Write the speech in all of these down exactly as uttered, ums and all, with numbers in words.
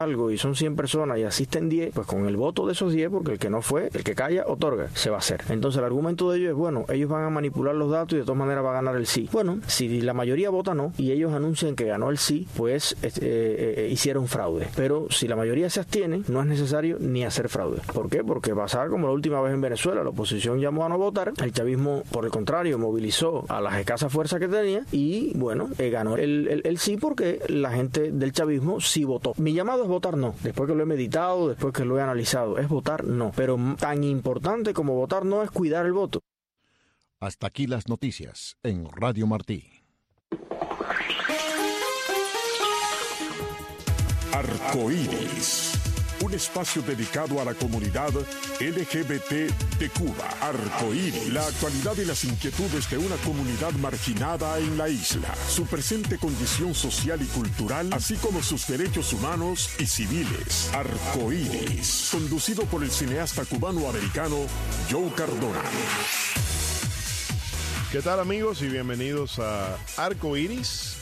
algo y son cien personas y asisten diez, pues con el voto de esos diez, porque el que no fue, el que calla, otorga, se va a hacer. Entonces el argumento de ellos es, bueno, ellos van a manipular los datos y de todas maneras va a ganar el sí. Bueno, si la mayoría vota no y ellos anuncian que ganó el sí, pues eh, eh, hicieron fraude. Pero si la mayoría se abstiene, no es necesario ni hacer fraude. ¿Por qué? Porque pasaba como la última vez en Venezuela, la oposición llamó a no votar, el chavismo, por el contrario, movilizó a las escasas fuerzas que tenía y, bueno, eh, ganó el, el, el sí porque la gente del chavismo sí votó. Mi llamado es votar no, después que lo he meditado, después que lo he analizado, es votar no. Pero tan importante como votar no es cuidar el voto. Hasta aquí las noticias en Radio Martí. Arcoíris, un espacio dedicado a la comunidad L G B T de Cuba. Arcoíris, la actualidad y las inquietudes de una comunidad marginada en la isla, su presente condición social y cultural, así como sus derechos humanos y civiles. Arcoíris, conducido por el cineasta cubano-americano Joe Cardona. ¿Qué tal, amigos? Y bienvenidos a Arcoíris.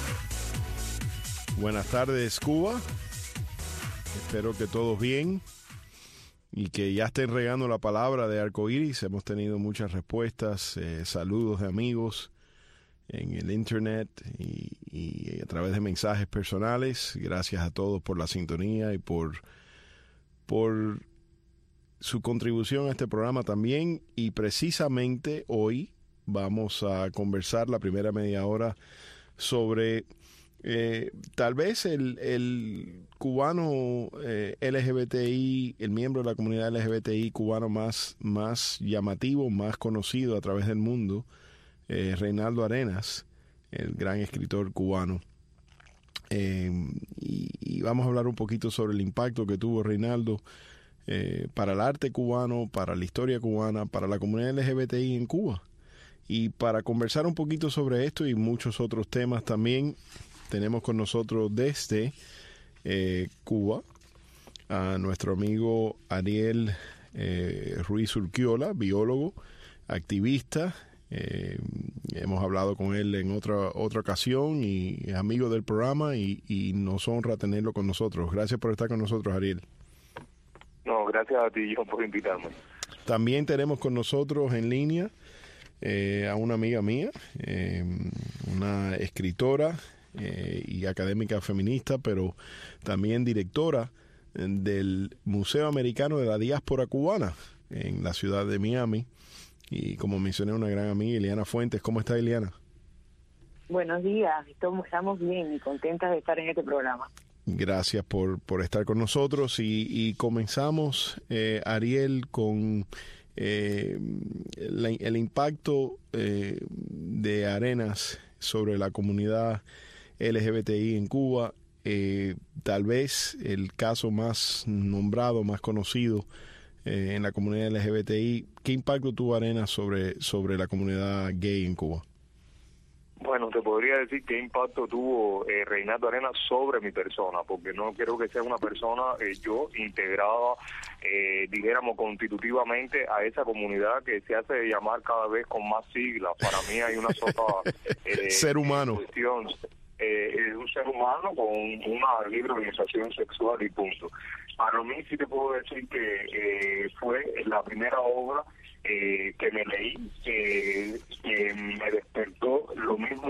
Buenas tardes, Cuba. Espero que todos bien y que ya estén regando la palabra de Arcoíris. Hemos tenido muchas respuestas, eh, saludos de amigos en el internet y, y a través de mensajes personales. Gracias a todos por la sintonía y por, por su contribución a este programa también. Y precisamente hoy vamos a conversar la primera media hora sobre eh, tal vez el, el cubano eh, L G B T I, el miembro de la comunidad L G B T I cubano más, más llamativo, más conocido a través del mundo, eh, Reinaldo Arenas, el gran escritor cubano. Eh, y, y vamos a hablar un poquito sobre el impacto que tuvo Reinaldo eh, para el arte cubano, para la historia cubana, para la comunidad L G B T I en Cuba. Y para conversar un poquito sobre esto y muchos otros temas también, tenemos con nosotros desde eh, Cuba a nuestro amigo Ariel eh, Ruiz Urquiola, biólogo, activista. Eh, hemos hablado con él en otra otra ocasión y es amigo del programa y, y nos honra tenerlo con nosotros. Gracias por estar con nosotros, Ariel. No, gracias a ti, John, por invitarme. También tenemos con nosotros en línea Eh, a una amiga mía, eh, una escritora eh, y académica feminista, pero también directora del Museo Americano de la Diáspora Cubana en la ciudad de Miami. Y como mencioné, una gran amiga, Ileana Fuentes. ¿Cómo está, Ileana? Buenos días, estamos bien y contentas de estar en este programa. Gracias por, por estar con nosotros y, y comenzamos, eh, Ariel, con Eh, la, el impacto eh, de Arenas sobre la comunidad L G B T I en Cuba, eh, tal vez el caso más nombrado, más conocido eh, en la comunidad L G B T I. ¿Qué impacto tuvo Arenas sobre, sobre la comunidad gay en Cuba? Bueno, te podría decir qué impacto tuvo eh, Reinaldo Arenas sobre mi persona, porque no creo que sea una persona, eh, yo, integrada, eh, dijéramos, constitutivamente a esa comunidad que se hace llamar cada vez con más siglas. Para mí hay una sola eh, ser humano. cuestión, eh, es un ser humano con una libre organización sexual y punto. Para mí sí te puedo decir que eh, fue la primera obra Eh, que me leí, que, que me despertó lo mismo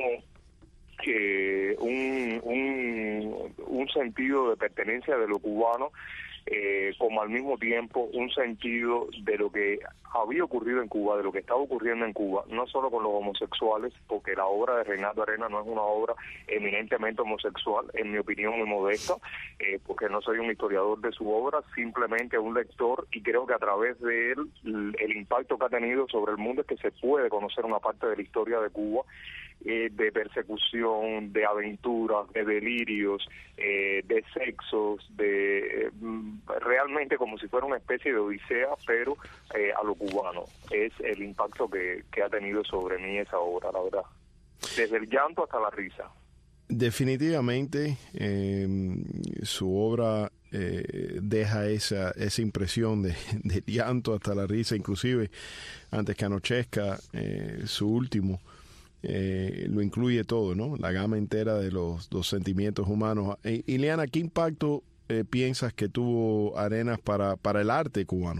que un, un, un sentido de pertenencia de lo cubano, eh, como al mismo tiempo un sentido de lo que había ocurrido en Cuba, de lo que estaba ocurriendo en Cuba, no solo con los homosexuales, porque la obra de Reinaldo Arenas no es una obra eminentemente homosexual, en mi opinión muy modesta, eh, porque no soy un historiador de su obra, simplemente un lector, y creo que a través de él el impacto que ha tenido sobre el mundo es que se puede conocer una parte de la historia de Cuba, eh, de persecución, de aventuras, de delirios, eh, de sexos, de eh, realmente como si fuera una especie de odisea, pero eh, a lo cubano. Es el impacto que, que ha tenido sobre mí esa obra, la verdad. Desde el llanto hasta la risa. Definitivamente eh, su obra eh, deja esa esa impresión de, de llanto hasta la risa, inclusive antes que anochezca, eh, su último eh, lo incluye todo, ¿no? La gama entera de los, los sentimientos humanos. Eh, Ileana, ¿qué impacto eh, piensas que tuvo Arenas para, para el arte cubano?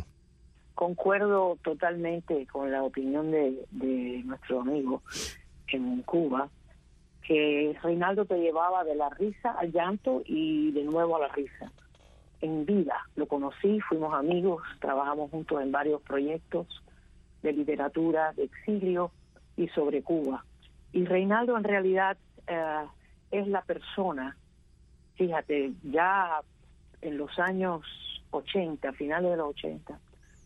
Concuerdo totalmente con la opinión de, de nuestro amigo en Cuba, que Reinaldo te llevaba de la risa al llanto y de nuevo a la risa. En vida lo conocí, fuimos amigos, trabajamos juntos en varios proyectos de literatura, de exilio y sobre Cuba. Y Reinaldo en realidad eh, es la persona, fíjate, ya en los años ochenta, finales de los ochenta,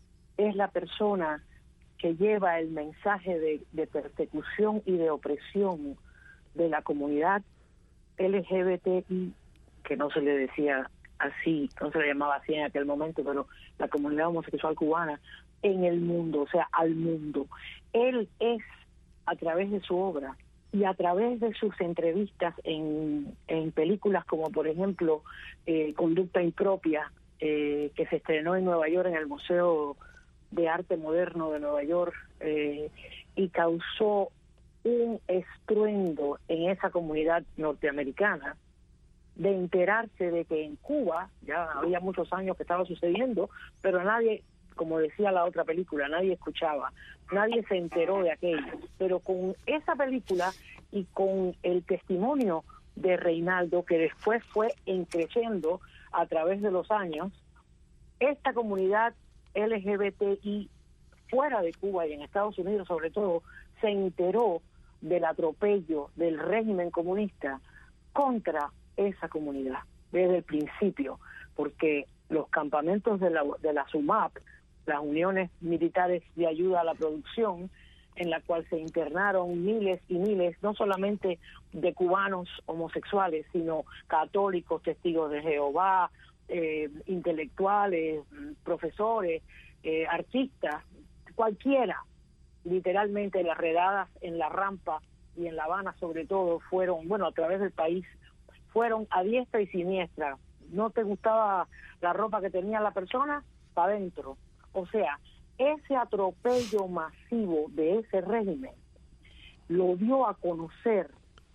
es la persona que lleva el mensaje de, de persecución y de opresión de la comunidad L G B T I, que no se le decía así, no se le llamaba así en aquel momento, pero la comunidad homosexual cubana en el mundo, o sea, al mundo. Él es, a través de su obra y a través de sus entrevistas en, en películas como, por ejemplo, eh, Conducta Impropia, eh, que se estrenó en Nueva York en el Museo de Arte Moderno de Nueva York, eh, y causó un estruendo en esa comunidad norteamericana, de enterarse de que en Cuba ya había muchos años que estaba sucediendo, pero nadie, como decía la otra película, nadie escuchaba, nadie se enteró de aquello. Pero con esa película y con el testimonio de Reinaldo, que después fue creciendo a través de los años, esta comunidad L G B T I fuera de Cuba y en Estados Unidos sobre todo, se enteró del atropello del régimen comunista contra esa comunidad desde el principio, porque los campamentos de la, de la SUMAP, las uniones militares de ayuda a la producción, en la cual se internaron miles y miles, no solamente de cubanos homosexuales, sino católicos, testigos de Jehová, eh, intelectuales, profesores, eh, artistas, cualquiera. Literalmente las redadas en la Rampa y en La Habana sobre todo fueron, bueno, a través del país, fueron a diestra y siniestra. ¿No te gustaba la ropa que tenía la persona? Para adentro. O sea, ese atropello masivo de ese régimen lo dio a conocer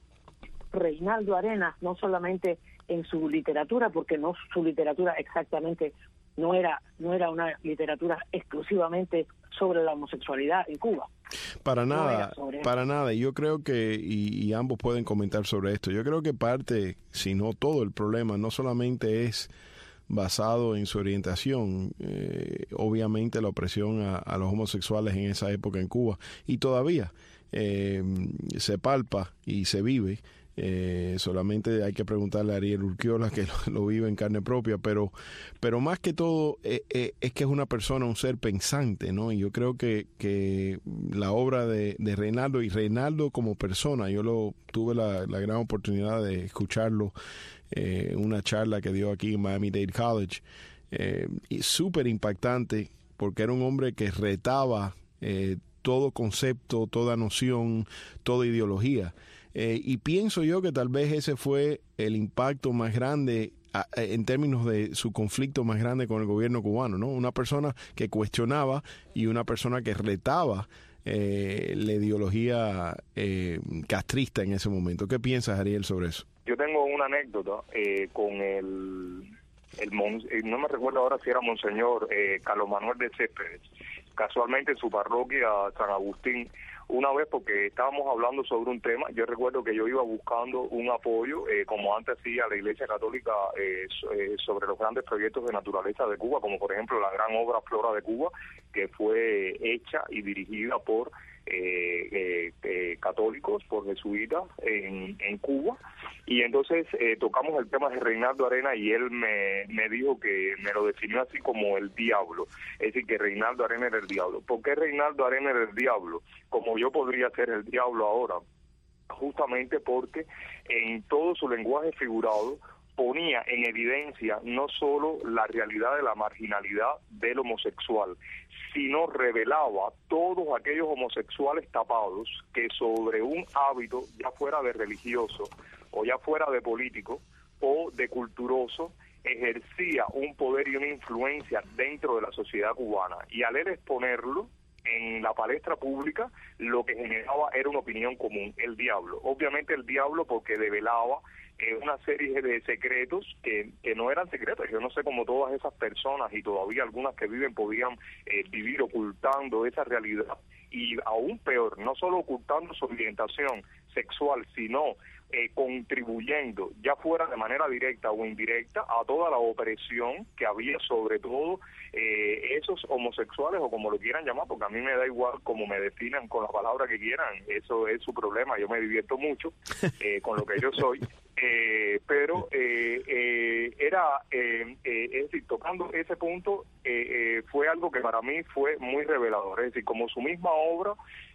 Reinaldo Arenas, no solamente en su literatura, porque no su literatura exactamente no era no era una literatura exclusivamente sobre la homosexualidad en Cuba. Para nada, no para nada. Y yo creo que, y, y ambos pueden comentar sobre esto, yo creo que parte, si no todo el problema, no solamente es basado en su orientación, eh, obviamente la opresión a, a los homosexuales en esa época en Cuba, y todavía eh, se palpa y se vive. Eh, solamente hay que preguntarle a Ariel Urquiola, que lo, lo vive en carne propia, pero pero más que todo eh, eh, es que es una persona, un ser pensante, ¿no? Y yo creo que, que la obra de, de Reinaldo, y Reinaldo como persona, yo lo tuve la, la gran oportunidad de escucharlo en eh, una charla que dio aquí en Miami-Dade College, eh, y súper impactante, porque era un hombre que retaba eh, todo concepto, toda noción, toda ideología. Eh, y pienso yo que tal vez ese fue el impacto más grande a, a, en términos de su conflicto más grande con el gobierno cubano, ¿no? Una persona que cuestionaba y una persona que retaba eh, la ideología eh, castrista en ese momento. ¿Qué piensas, Ariel, sobre eso? Yo tengo una anécdota eh, con el, el mon, no me recuerdo ahora si era Monseñor eh, Carlos Manuel de Céspedes, casualmente en su parroquia San Agustín, una vez porque estábamos hablando sobre un tema. Yo recuerdo que yo iba buscando un apoyo, eh, como antes hacía la Iglesia Católica, eh, sobre los grandes proyectos de naturaleza de Cuba, como por ejemplo la gran obra Flora de Cuba, que fue hecha y dirigida por eh, eh, eh, católicos, por jesuitas en, en Cuba. Y entonces eh, tocamos el tema de Reinaldo Arenas y él me, me dijo que me lo definió así como el diablo, es decir, que Reinaldo Arenas era el diablo. ¿Por qué Reinaldo Arenas era el diablo? Como yo podría ser el diablo ahora, justamente porque en todo su lenguaje figurado ponía en evidencia no solo la realidad de la marginalidad del homosexual, sino revelaba todos aquellos homosexuales tapados que sobre un hábito, ya fuera de religioso, o ya fuera de político, o de culturoso, ejercía un poder y una influencia dentro de la sociedad cubana. Y al él exponerlo, en la palestra pública lo que generaba era una opinión común, el diablo. Obviamente el diablo porque develaba eh, una serie de secretos que, que no eran secretos. Yo no sé cómo todas esas personas, y todavía algunas que viven, podían eh, vivir ocultando esa realidad. Y aún peor, no solo ocultando su orientación sexual, sino eh, contribuyendo, ya fuera de manera directa o indirecta, a toda la opresión que había sobre todo eh, esos homosexuales, o como lo quieran llamar, porque a mí me da igual como me definan con la palabra que quieran, eso es su problema, yo me divierto mucho eh, con lo que yo soy. Eh, pero eh, eh, era, eh, eh, es decir, tocando ese punto, eh, eh, fue algo que para mí fue muy revelador. Es decir, como su misma obra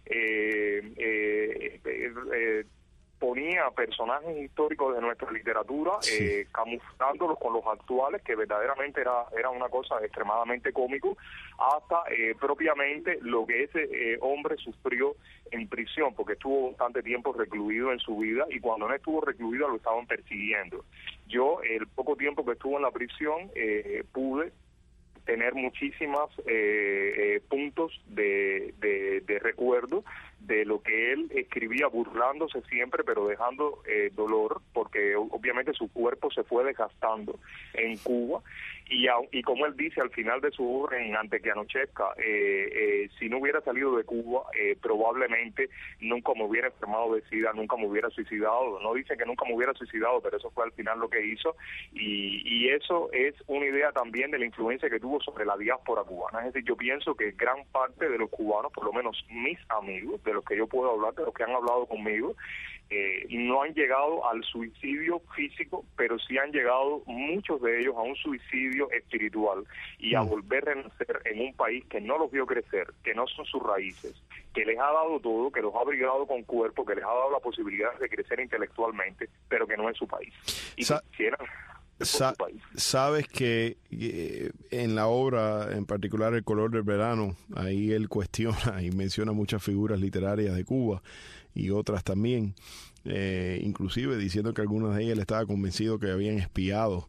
eh, eh, eh, eh, ponía personajes históricos de nuestra literatura, sí. eh, camuflándolos con los actuales, que verdaderamente era, era una cosa extremadamente cómico, hasta eh, propiamente lo que ese eh, hombre sufrió en prisión, porque estuvo bastante tiempo recluido en su vida, y cuando no estuvo recluido lo estaban persiguiendo. Yo, el poco tiempo que estuvo en la prisión, eh, pude tener muchísimas eh, eh, puntos de, de, de recuerdo de lo que él escribía, burlándose siempre, pero dejando eh, dolor, porque obviamente su cuerpo se fue desgastando en Cuba, y, a, y como él dice al final de su obra en Antes que anochezca, eh, eh, si no hubiera salido de Cuba, eh, probablemente nunca me hubiera enfermado de SIDA, nunca me hubiera suicidado. No dice que nunca me hubiera suicidado, pero eso fue al final lo que hizo, y, y eso es una idea también de la influencia que tuvo sobre la diáspora cubana. Es decir, yo pienso que gran parte de los cubanos, por lo menos mis amigos, de los que yo puedo hablar, de los que han hablado conmigo, eh, no han llegado al suicidio físico, pero sí han llegado muchos de ellos a un suicidio espiritual, y a volver a renacer en un país que no los vio crecer, que no son sus raíces, que les ha dado todo, que los ha brigado con cuerpo, que les ha dado la posibilidad de crecer intelectualmente, pero que no es su país. Y Sa- quisieran... Sa- sabes que eh, en la obra, en particular El color del verano, ahí él cuestiona y menciona muchas figuras literarias de Cuba y otras también, eh, inclusive diciendo que algunas de ellas él estaba convencido que habían espiado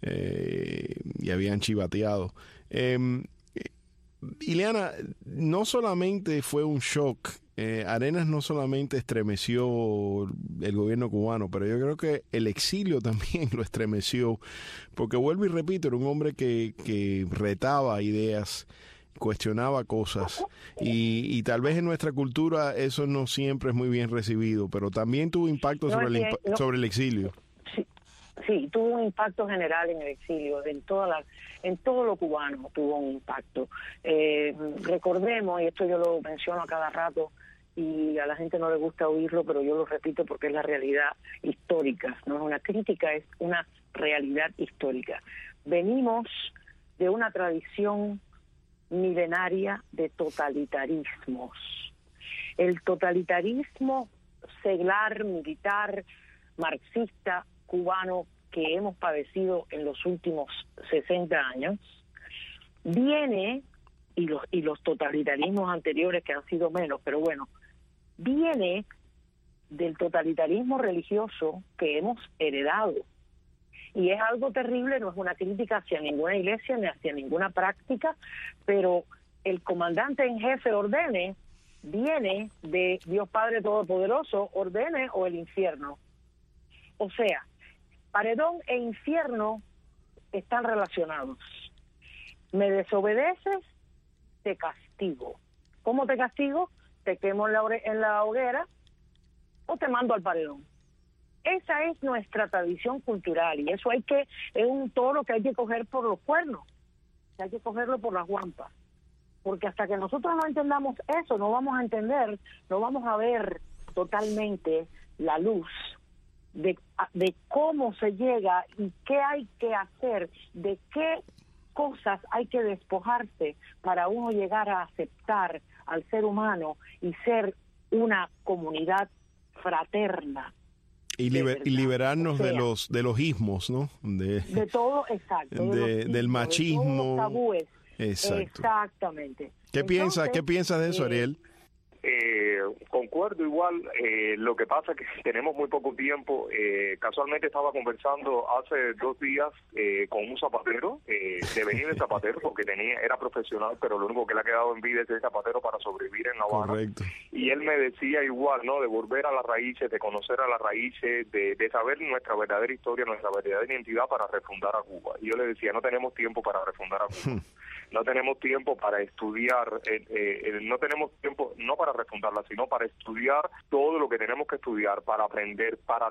eh, y habían chivateado. Eh, Ileana, no solamente fue un shock, eh, Arenas no solamente estremeció el gobierno cubano, pero yo creo que el exilio también lo estremeció, porque vuelvo y repito, era un hombre que, que retaba ideas, cuestionaba cosas, y, y tal vez en nuestra cultura eso no siempre es muy bien recibido, pero también tuvo impacto no, sobre, el, que, no. sobre el exilio. Sí. Sí, tuvo un impacto general en el exilio, en toda la, en todo lo cubano tuvo un impacto. Eh, recordemos, y esto yo lo menciono a cada rato, y a la gente no le gusta oírlo, pero yo lo repito porque es la realidad histórica, no es una crítica, es una realidad histórica. Venimos de una tradición milenaria de totalitarismos. El totalitarismo seglar, militar, marxista, cubano que hemos padecido en los últimos sesenta años, viene, y los, y los totalitarismos anteriores que han sido menos, pero bueno, viene del totalitarismo religioso que hemos heredado. Y es algo terrible, no es una crítica hacia ninguna iglesia ni hacia ninguna práctica, pero el comandante en jefe ordene, viene de Dios Padre Todopoderoso, ordene o el infierno. O sea, paredón e infierno están relacionados. Me desobedeces, te castigo. ¿Cómo te castigo? Te quemo en la, en la hoguera o te mando al paredón. Esa es nuestra tradición cultural, y eso hay que, es un toro que hay que coger por los cuernos, hay que cogerlo por las guampas, porque hasta que nosotros no entendamos eso, no vamos a entender, no vamos a ver totalmente la luz de, de cómo se llega y qué hay que hacer, de qué cosas hay que despojarse para uno llegar a aceptar al ser humano y ser una comunidad fraterna. Y, liber, y liberarnos o sea, de los de los ismos, ¿no? De, de todo, exacto. De, de ismos, del machismo. De todos los tabúes. Exacto. Exactamente. ¿Qué piensas? ¿Qué piensas de eso, Ariel? Eh, concuerdo igual, eh, lo que pasa es que tenemos muy poco tiempo. Eh, casualmente estaba conversando hace dos días eh, con un zapatero, eh, de venir de zapatero, porque tenía era profesional, pero lo único que le ha quedado en vida es ser zapatero para sobrevivir en La Habana. Correcto. Y él me decía igual, ¿no? De volver a las raíces, de conocer a las raíces, de, de saber nuestra verdadera historia, nuestra verdadera identidad para refundar a Cuba. Y yo le decía, no tenemos tiempo para refundar a Cuba. No tenemos tiempo para estudiar, eh, eh, no tenemos tiempo, no para refundarla, sino para estudiar todo lo que tenemos que estudiar, para aprender, para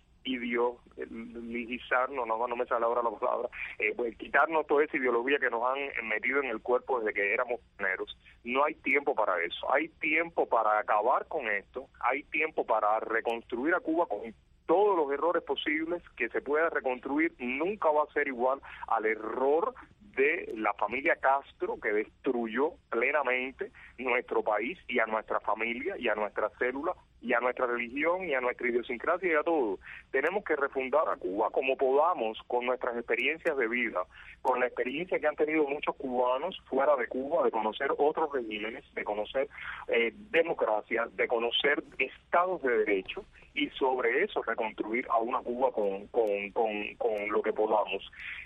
desideologizar, no, no, no me sale ahora la palabra, eh, pues quitarnos toda esa ideología que nos han metido en el cuerpo desde que éramos pioneros. No hay tiempo para eso, hay tiempo para acabar con esto, hay tiempo para reconstruir a Cuba con todos los errores posibles que se pueda reconstruir. Nunca va a ser igual al error de la familia Castro, que destruyó plenamente nuestro país y a nuestra familia y a nuestra célula y a nuestra religión y a nuestra idiosincrasia y a todo. Tenemos que refundar a Cuba como podamos, con nuestras experiencias de vida, con la experiencia que han tenido muchos cubanos fuera de Cuba, de conocer otros regímenes, de conocer eh, democracia, de conocer estados de derecho, y sobre eso reconstruir a una Cuba con, con, con, con lo que podamos.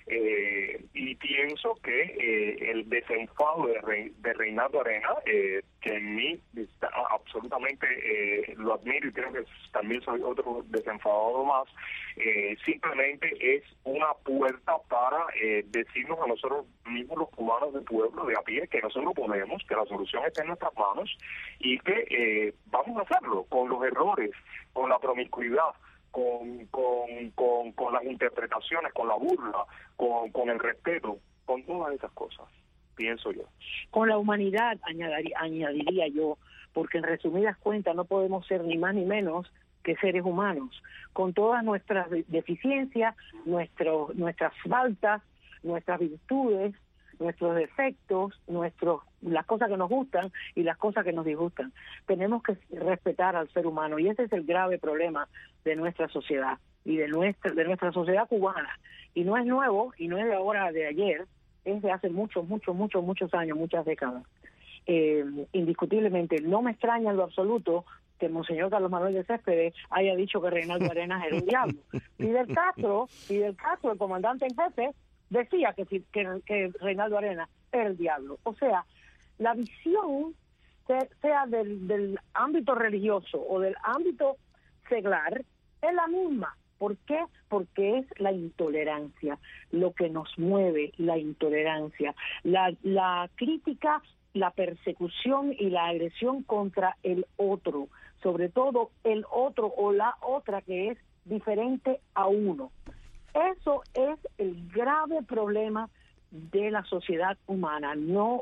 Eh, y pienso que eh, el desenfado de, Re, de Reinaldo Arenas, eh, que en mí está absolutamente eh, lo admiro y creo que también soy otro desenfadado más, eh, simplemente es una puerta para eh, decirnos a nosotros mismos, los cubanos del pueblo de a pie, que nosotros podemos, que la solución está en nuestras manos y que eh, vamos a hacerlo con los errores, con la promiscuidad, con, con, con, con las interpretaciones, con la burla, con, con el respeto, con todas esas cosas, pienso yo. Con la humanidad, añadiría, añadiría yo, porque en resumidas cuentas no podemos ser ni más ni menos que seres humanos, con todas nuestras deficiencias, nuestros, nuestras faltas, nuestras virtudes, nuestros defectos, nuestros las cosas que nos gustan y las cosas que nos disgustan. Tenemos que respetar al ser humano, y ese es el grave problema de nuestra sociedad y de nuestra de nuestra sociedad cubana. Y no es nuevo, y no es de ahora, de ayer, es de hace muchos, muchos, muchos, muchos años, muchas décadas. Eh, indiscutiblemente, no me extraña en lo absoluto que Monseñor Carlos Manuel de Céspedes haya dicho que Reinaldo Arenas era un diablo. Fidel Castro, Fidel Castro, el comandante en jefe, decía que, que, que Reinaldo Arenas era el diablo. O sea, la visión, sea del, del ámbito religioso o del ámbito seglar, es la misma. ¿Por qué? Porque es la intolerancia lo que nos mueve, la intolerancia, la, la crítica, la persecución y la agresión contra el otro, sobre todo el otro o la otra que es diferente a uno. Eso es el grave problema de la sociedad humana, no,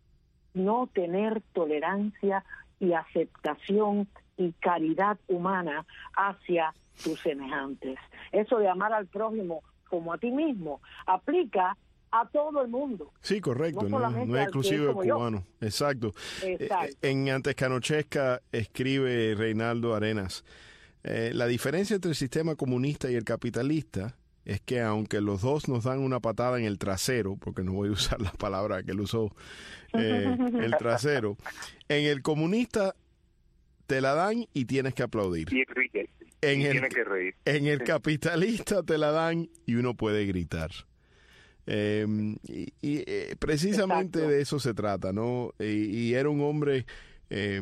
no tener tolerancia y aceptación y caridad humana hacia tus semejantes. Eso de amar al prójimo como a ti mismo aplica a todo el mundo. Sí, correcto, no, no, no es exclusivo de cubanos. Exacto. Exacto. En Antescanochesca escribe Reinaldo Arenas, eh, la diferencia entre el sistema comunista y el capitalista es que aunque los dos nos dan una patada en el trasero, porque no voy a usar la palabra que él usó, eh, el trasero, en el comunista te la dan y tienes que aplaudir. Y ríe, en y el, tiene que reír. En el capitalista te la dan y uno puede gritar. Eh, y, y eh, precisamente Exacto. de eso se trata, ¿no? Y, y era un hombre eh,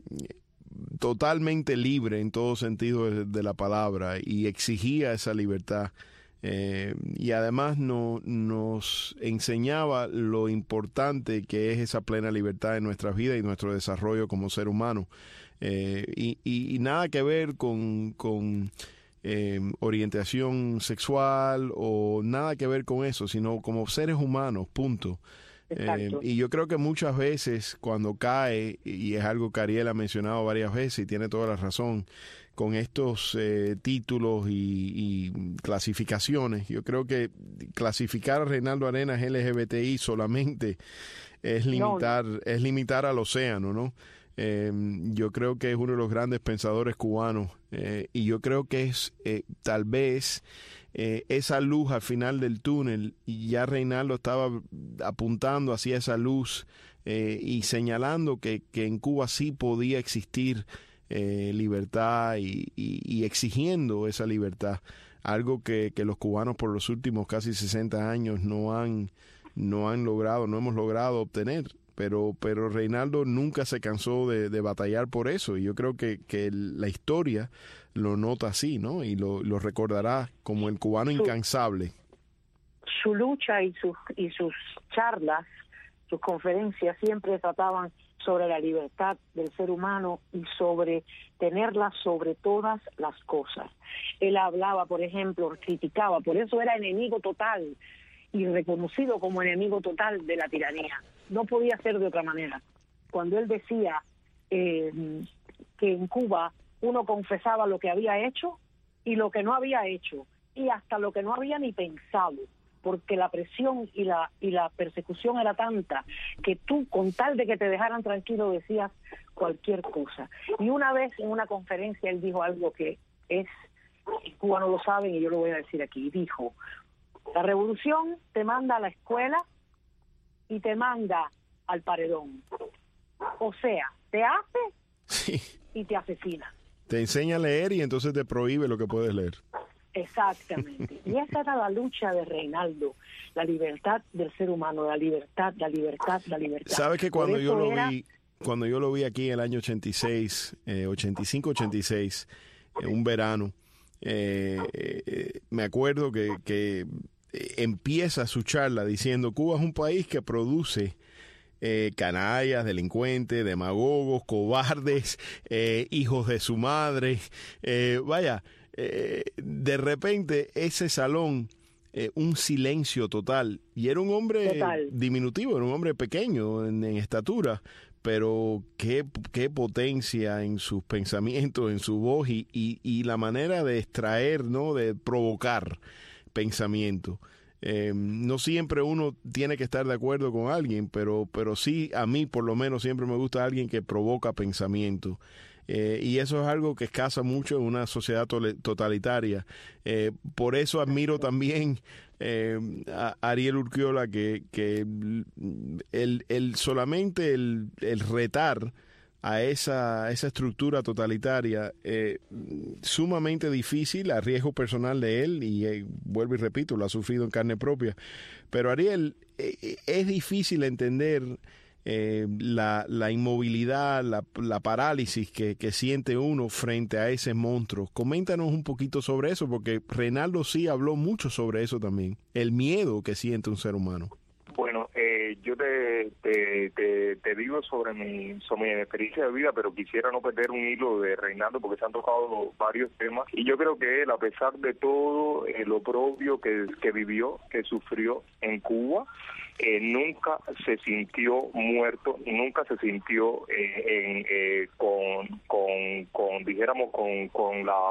totalmente libre en todo sentido de, de la palabra y exigía esa libertad. Eh, y además no, nos enseñaba lo importante que es esa plena libertad en nuestras vidas y nuestro desarrollo como ser humano. Eh, y, y, y nada que ver con, con eh, orientación sexual o nada que ver con eso, sino como seres humanos, punto. Eh, y yo creo que muchas veces cuando cae, y es algo que Ariel ha mencionado varias veces y tiene toda la razón, con estos eh, títulos y, y clasificaciones, yo creo que clasificar a Reinaldo Arenas L G B T I solamente es limitar, no, no. es limitar al océano, ¿no? Eh, yo creo que es uno de los grandes pensadores cubanos eh, y yo creo que es eh, tal vez eh, esa luz al final del túnel, y ya Reinaldo estaba apuntando hacia esa luz eh, y señalando que, que en Cuba sí podía existir eh, libertad y, y, y exigiendo esa libertad, algo que, que los cubanos por los últimos casi sesenta años no han, no han logrado, no hemos logrado obtener. Pero, pero Reinaldo nunca se cansó de, de batallar por eso, y yo creo que, que la historia lo nota así, ¿no? Y lo, lo recordará como el cubano su, incansable. Su lucha y sus, y sus charlas, sus conferencias siempre trataban sobre la libertad del ser humano y sobre tenerla sobre todas las cosas. Él hablaba, por ejemplo, criticaba, por eso era enemigo total y reconocido como enemigo total de la tiranía. No podía ser de otra manera. Cuando él decía eh, que en Cuba uno confesaba lo que había hecho y lo que no había hecho, y hasta lo que no había ni pensado, porque la presión y la y la persecución era tanta que tú, con tal de que te dejaran tranquilo, decías cualquier cosa. Y una vez en una conferencia él dijo algo que es, en Cuba no lo saben y yo lo voy a decir aquí. Dijo: la revolución te manda a la escuela y te manda al paredón. O sea, te hace sí. y te asesina. Te enseña a leer y entonces te prohíbe lo que puedes leer. Exactamente. Y esa era la lucha de Reinaldo, la libertad del ser humano, la libertad, la libertad, la libertad. ¿Sabes que cuando yo lo era... vi, cuando yo lo vi aquí en el año ochenta y seis, eh, ochenta y cinco, ochenta y seis, en un verano, eh, eh, me acuerdo que, que empieza su charla diciendo: Cuba es un país que produce eh, canallas, delincuentes, demagogos, cobardes, eh, hijos de su madre. Eh, vaya, eh, de repente ese salón, eh, un silencio total. Y era un hombre total. diminutivo, era un hombre pequeño en, en estatura, pero qué, qué potencia en sus pensamientos, en su voz y, y, y la manera de extraer, ¿no? De provocar pensamiento. Eh, no siempre uno tiene que estar de acuerdo con alguien, pero, pero sí, a mí por lo menos siempre me gusta alguien que provoca pensamiento. Eh, y eso es algo que escasa mucho en una sociedad to- totalitaria. Eh, por eso admiro también eh, a Ariel Urquiola, que, que el, el, solamente el, el retar a esa, esa estructura totalitaria eh, sumamente difícil, a riesgo personal de él, y eh, vuelvo y repito, lo ha sufrido en carne propia. Pero Ariel, eh, es difícil entender eh, la, la inmovilidad, la, la parálisis que, que siente uno frente a ese monstruo. Coméntanos un poquito sobre eso, porque Reinaldo sí habló mucho sobre eso también, el miedo que siente un ser humano. Bueno, eh, yo te, te, te, te digo sobre mi, sobre mi experiencia de vida, pero quisiera no perder un hilo de Reinaldo porque se han tocado varios temas. Y yo creo que él, a pesar de todo eh, lo propio que, que vivió, que sufrió en Cuba, eh, nunca se sintió muerto, nunca se sintió eh, en, eh, con, con, con, dijéramos, con, con la...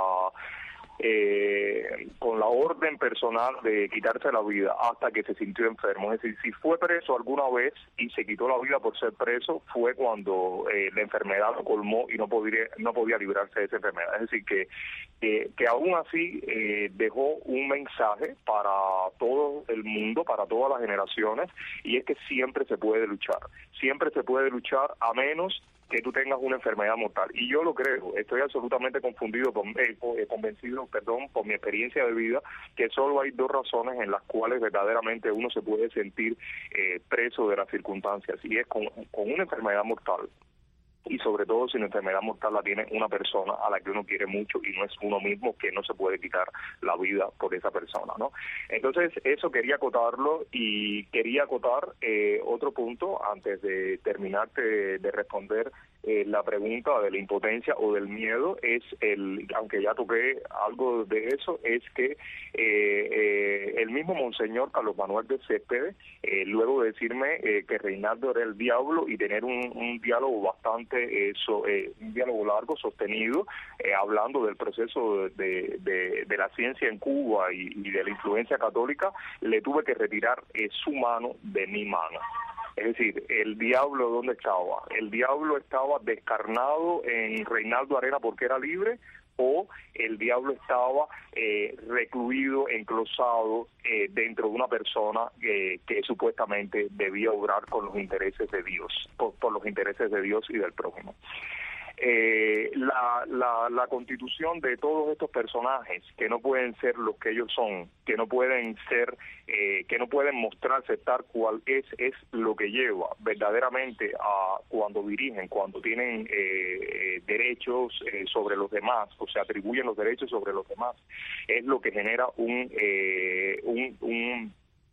Eh, con la orden personal de quitarse la vida hasta que se sintió enfermo. Es decir, si fue preso alguna vez y se quitó la vida por ser preso, fue cuando eh, la enfermedad lo colmó y no podía, no podía librarse de esa enfermedad. Es decir, que, que, que aún así eh, dejó un mensaje para todo el mundo, para todas las generaciones, y es que siempre se puede luchar, siempre se puede luchar a menos que tú tengas una enfermedad mortal. Y yo lo creo, estoy absolutamente confundido, con, eh, convencido, perdón, por mi experiencia de vida, que solo hay dos razones en las cuales verdaderamente uno se puede sentir eh, preso de las circunstancias, y es con, con una enfermedad mortal. Y sobre todo si la enfermedad mortal la tiene una persona a la que uno quiere mucho y no es uno mismo, que no se puede quitar la vida por esa persona, ¿no? Entonces, eso quería acotarlo, y quería acotar eh, otro punto antes de terminar de, de responder eh, la pregunta de la impotencia o del miedo. Es el, aunque ya toqué algo de eso, es que eh, eh, el mismo Monseñor Carlos Manuel de Céspedes, eh, luego de decirme eh, que Reinaldo era el diablo y tener un, un diálogo bastante Eso, eh, un diálogo largo, sostenido, eh, hablando del proceso de, de, de la ciencia en Cuba y, y de la influencia católica, le tuve que retirar eh, su mano de mi mano. Es decir, el diablo, ¿dónde estaba? El diablo estaba descarnado en Reinaldo Arenas porque era libre, o el diablo estaba eh, recluido, enclosado eh, dentro de una persona eh, que supuestamente debía obrar con los intereses de Dios, por, por los intereses de Dios y del prójimo. Eh, la, la, la constitución de todos estos personajes que no pueden ser los que ellos son, que no pueden ser, eh, que no pueden mostrarse tal cual es, es lo que lleva verdaderamente a cuando dirigen, cuando tienen eh, derechos eh, sobre los demás, o se atribuyen los derechos sobre los demás, es lo que genera un eh, un, un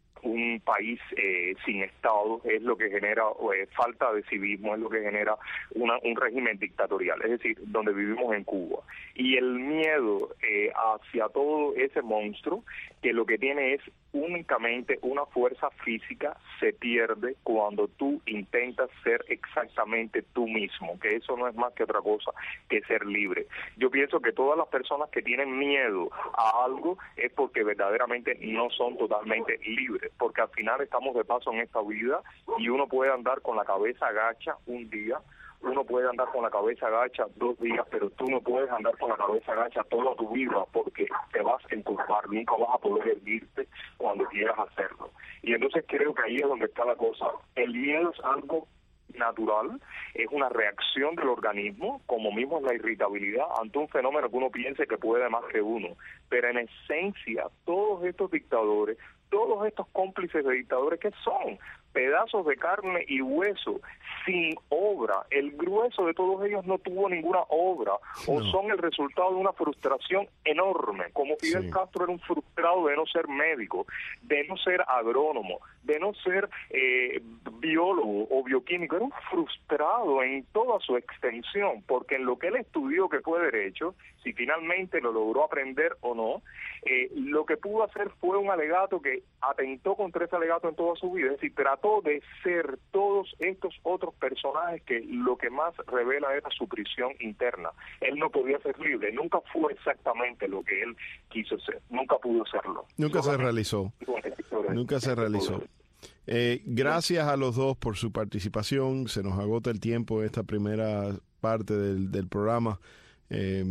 un país eh, sin Estado, es lo que genera eh, falta de civismo, es lo que genera una, un régimen dictatorial, es decir, donde vivimos en Cuba. Y el miedo eh, hacia todo ese monstruo, que lo que tiene es únicamente una fuerza física, se pierde cuando tú intentas ser exactamente tú mismo, que eso no es más que otra cosa que ser libre. Yo pienso que todas las personas que tienen miedo a algo es porque verdaderamente no son totalmente libres, porque al final estamos de paso en esta vida y uno puede andar con la cabeza agacha un día, uno puede andar con la cabeza agacha dos días, pero tú no puedes andar con la cabeza agacha toda tu vida porque te vas a enturbar, nunca vas a poder erguirte cuando quieras hacerlo. Y entonces creo que ahí es donde está la cosa. El miedo es algo natural, es una reacción del organismo, como mismo es la irritabilidad ante un fenómeno que uno piense que puede más que uno. Pero en esencia, todos estos dictadores, todos estos cómplices de dictadores, ¿qué son? Pedazos de carne y hueso, sin obra. El grueso de todos ellos no tuvo ninguna obra, o no. Son el resultado de una frustración enorme, como Fidel sí. Castro era un frustrado de no ser médico, de no ser agrónomo, de no ser eh, biólogo o bioquímico, era un frustrado en toda su extensión, porque en lo que él estudió, que fue derecho, si finalmente lo logró aprender o no, eh, lo que pudo hacer fue un alegato que atentó contra ese alegato en toda su vida, es decir, trató de ser todos estos otros personajes que lo que más revela era su prisión interna. Él no podía ser libre, nunca fue exactamente lo que él quiso ser, nunca pudo serlo. Nunca se realizó, nunca se realizó. Eh, gracias a los dos por su participación, se nos agota el tiempo en esta primera parte del, del programa. Eh,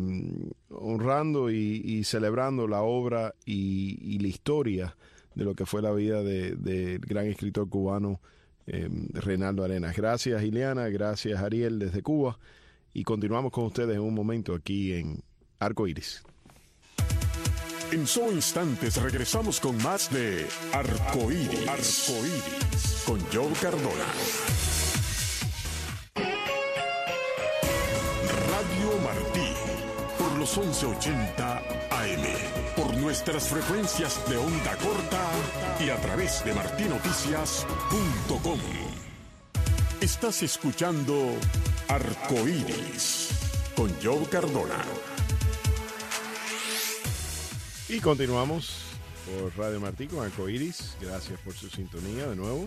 honrando y, y celebrando la obra y, y la historia de lo que fue la vida del de, de gran escritor cubano eh, Reinaldo Arenas. Gracias, Ileana, gracias, Ariel, desde Cuba, y continuamos con ustedes en un momento aquí en Arco Iris. En solo instantes regresamos con más de Arco Iris, Arco Iris con Joe Cardona. Radio Martí, por los once ochenta A M, por nuestras frecuencias de onda corta y a través de marti noticias punto com. Estás escuchando Arco Iris con Joe Cardona. Y continuamos por Radio Martí con Arco Iris. Gracias por su sintonía de nuevo.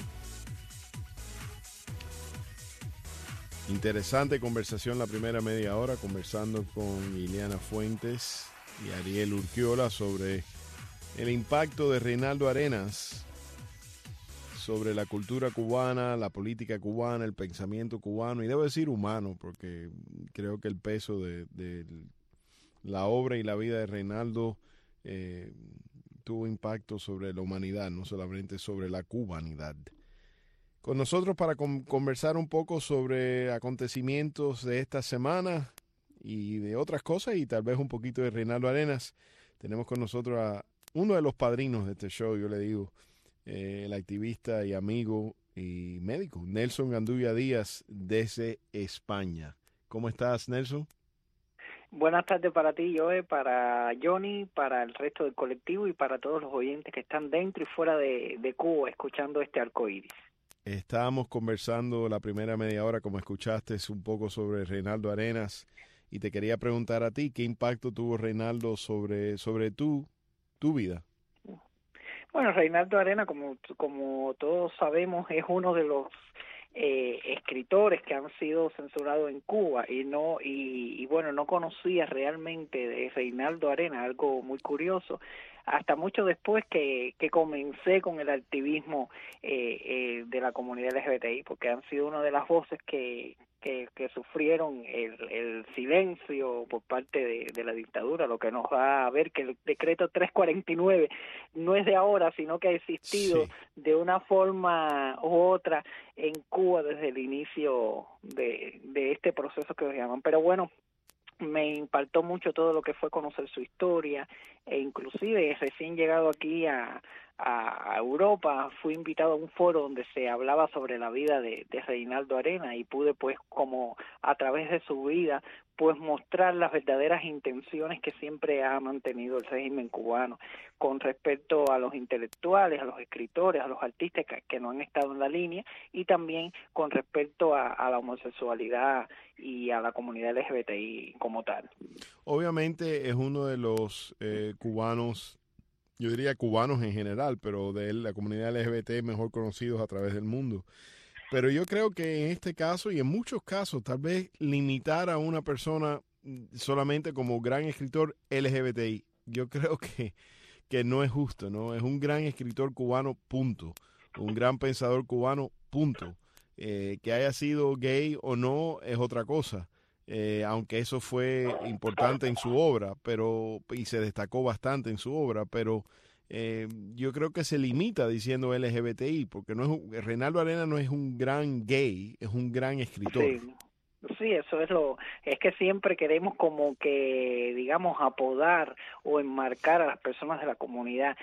Interesante conversación la primera media hora, conversando con Ileana Fuentes y Ariel Urquiola sobre el impacto de Reinaldo Arenas sobre la cultura cubana, la política cubana, el pensamiento cubano, y debo decir humano, porque creo que el peso de, de la obra y la vida de Reinaldo eh, tuvo impacto sobre la humanidad, no solamente sobre la cubanidad. Con nosotros para con, conversar un poco sobre acontecimientos de esta semana y de otras cosas, y tal vez un poquito de Reinaldo Arenas, tenemos con nosotros a uno de los padrinos de este show, yo le digo, eh, el activista y amigo y médico, Nelson Gandulla Díaz, desde España. ¿Cómo estás, Nelson? Buenas tardes para ti, Joe, para Johnny, para el resto del colectivo y para todos los oyentes que están dentro y fuera de, de Cuba escuchando este Arco Iris. Estábamos conversando la primera media hora, como escuchaste, un poco sobre Reinaldo Arenas, y te quería preguntar a ti, ¿qué impacto tuvo Reinaldo sobre, sobre tu, tu vida? Bueno, Reinaldo Arenas, como, como todos sabemos, es uno de los eh, escritores que han sido censurados en Cuba, y no y, y bueno, no conocía realmente de Reinaldo Arenas, algo muy curioso, hasta mucho después que, que comencé con el activismo eh, eh, de la comunidad L G B T I, porque han sido una de las voces que Que, que sufrieron el, el silencio por parte de, de la dictadura, lo que nos va a ver que el decreto trescientos cuarenta y nueve no es de ahora, sino que ha existido sí. de una forma u otra en Cuba desde el inicio de, de este proceso que nos llaman. Pero bueno, me impactó mucho todo lo que fue conocer su historia, e inclusive recién llegado aquí a, a Europa fui invitado a un foro donde se hablaba sobre la vida de, de Reinaldo Arenas, y pude pues como a través de su vida pues mostrar las verdaderas intenciones que siempre ha mantenido el régimen cubano con respecto a los intelectuales, a los escritores, a los artistas que, que no han estado en la línea, y también con respecto a, a la homosexualidad y a la comunidad L G B T I como tal. Obviamente es uno de los eh, cubanos, yo diría cubanos en general, pero de la comunidad L G B T mejor conocidos a través del mundo. Pero yo creo que en este caso y en muchos casos, tal vez limitar a una persona solamente como gran escritor L G B T I, yo creo que, que no es justo, ¿no? Es un gran escritor cubano, punto. Un gran pensador cubano, punto. Eh, que haya sido gay o no es otra cosa. Eh, aunque eso fue importante en su obra, pero y se destacó bastante en su obra, pero eh, yo creo que se limita diciendo L G B T I, porque no es un, Reinaldo Arenas no es un gran gay, es un gran escritor. Sí. Sí, eso es lo, es que siempre queremos como que, digamos, apodar o enmarcar a las personas de la comunidad,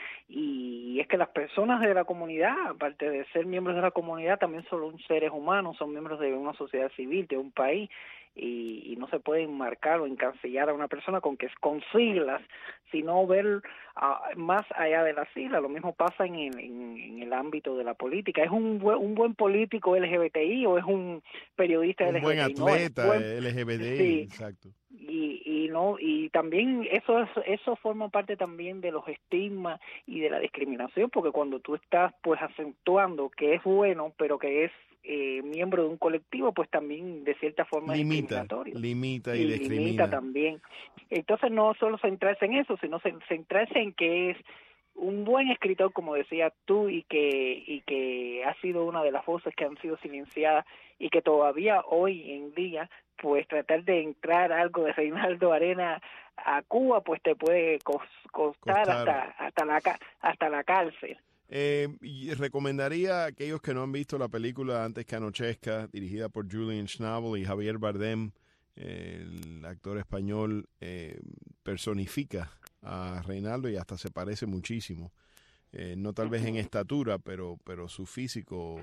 y es que las personas de la comunidad, aparte de ser miembros de la comunidad, también son seres humanos, son miembros de una sociedad civil, de un país, y, y no se puede enmarcar o encasillar a una persona con que con siglas, sino ver uh, más allá de las siglas. Lo mismo pasa en el, en, en el ámbito de la política. ¿Es un buen, un buen político L G B T I o es un periodista un L G B T I? Un buen atleta no, buen, L G B T I, sí, exacto. Y, y no y también eso es, eso forma parte también de los estigmas y de la discriminación, porque cuando tú estás pues acentuando que es bueno pero que es eh, miembro de un colectivo, pues también de cierta forma limita, es discriminatorio. Limita y, y discrimina. Limita también. Entonces no solo centrarse en eso, sino centrarse en que es un buen escritor, como decías tú, y que y que ha sido una de las voces que han sido silenciadas, y que todavía hoy en día pues tratar de entrar algo de Reinaldo Arenas a Cuba pues te puede costar, costar. hasta hasta la hasta la cárcel. Eh, y recomendaría a aquellos que no han visto la película Antes que Anochezca, dirigida por Julian Schnabel y Javier Bardem, eh, el actor español, eh, personifica a Reinaldo y hasta se parece muchísimo. Eh, no tal vez en estatura, pero pero su físico,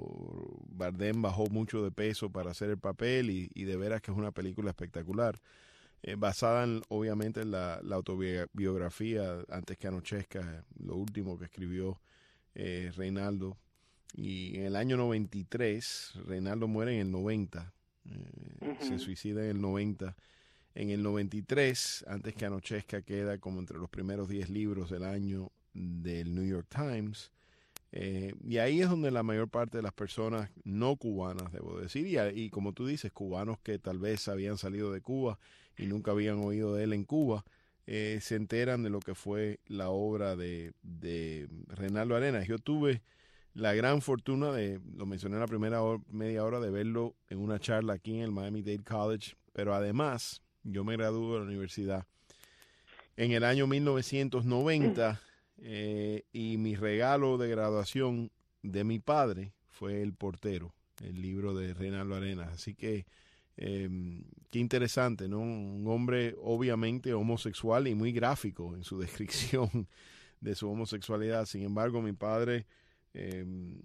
Bardem bajó mucho de peso para hacer el papel, y, y de veras que es una película espectacular, eh, basada en, obviamente en la, la autobiografía Antes que Anochezca, lo último que escribió eh, Reinaldo. Y en el año noventa y tres, Reinaldo muere en el noventa, eh, uh-huh. se suicida en el noventa. En el noventa y tres, Antes que Anochezca queda como entre los primeros diez libros del año del New York Times, eh, y ahí es donde la mayor parte de las personas no cubanas, debo decir, y, y como tú dices, cubanos que tal vez habían salido de Cuba y nunca habían oído de él en Cuba, eh, se enteran de lo que fue la obra de, de Reinaldo Arenas. Yo tuve la gran fortuna de, lo mencioné en la primera hora, media hora, de verlo en una charla aquí en el Miami-Dade College, pero además yo me gradué de la universidad en el año mil novecientos noventa, eh, y mi regalo de graduación de mi padre fue El Portero, el libro de Reinaldo Arenas. Así que eh, qué interesante, ¿no? Un hombre obviamente homosexual y muy gráfico en su descripción de su homosexualidad. Sin embargo, mi padre, eh,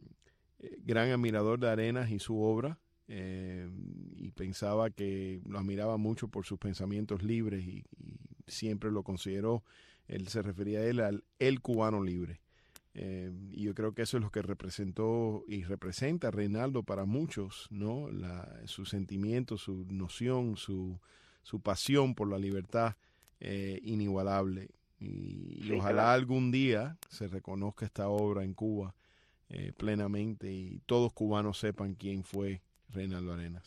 gran admirador de Arenas y su obra, eh, y pensaba que lo admiraba mucho por sus pensamientos libres, y, y siempre lo consideró, él se refería a él al el cubano libre, eh, y yo creo que eso es lo que representó y representa Reinaldo para muchos, ¿no? La, su sentimiento, su noción, su, su pasión por la libertad, eh, inigualable, y, y sí, ojalá claro. algún día se reconozca esta obra en Cuba, eh, plenamente, y todos cubanos sepan quién fue Reinaldo Arenas.